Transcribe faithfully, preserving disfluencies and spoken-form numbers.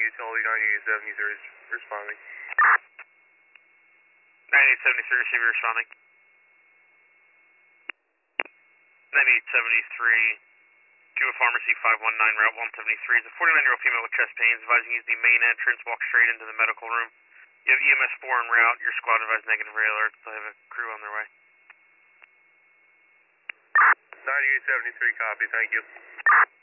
utility ninety-eight seventy-three is responding. ninety-eight seventy-three, receiver responding. ninety-eight seventy-three, Cuba Pharmacy five one nine, Route one seventy-three. Is a forty-nine-year-old female with chest pains, advising use the main entrance, walk straight into the medical room. You have E M S four en route. Your squad advised negative ray alert, so I have a crew on their way. ninety-eight seventy-three, copy, thank you.